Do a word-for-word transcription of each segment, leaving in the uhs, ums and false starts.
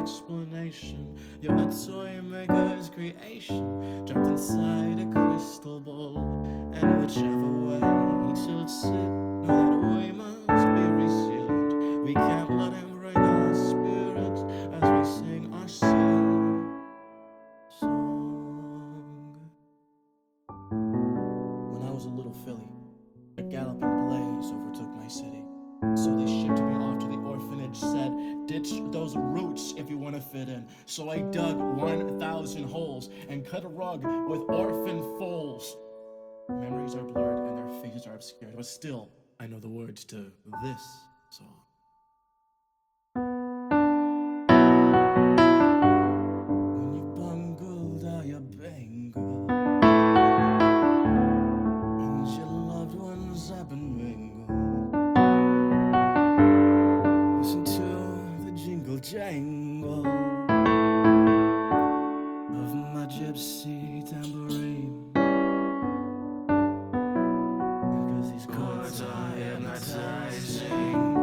explanation. You're a toy maker's creation, trapped inside a crystal ball. And whichever way he tilts it, know that way must be resilient. We can't let him break our spirit as we sing our silly song. When I was a little filly, a galloping blaze overtook my city. So they shipped me off to the orphanage, said, ditch those roots if you want to fit in. So I dug one thousand holes and cut a rug with orphan foals. Memories are blurred and their faces are obscured, but still, I know the words to this song. When you bungled all your bangle, and your loved ones have been mingled, listen to the jingle jangle of my gypsy tambourine. Cause these chords are hypnotizing,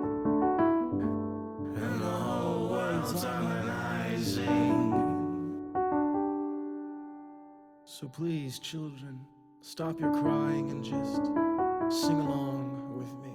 and the whole world's harmonizing. So please, children, stop your crying and just sing along with me.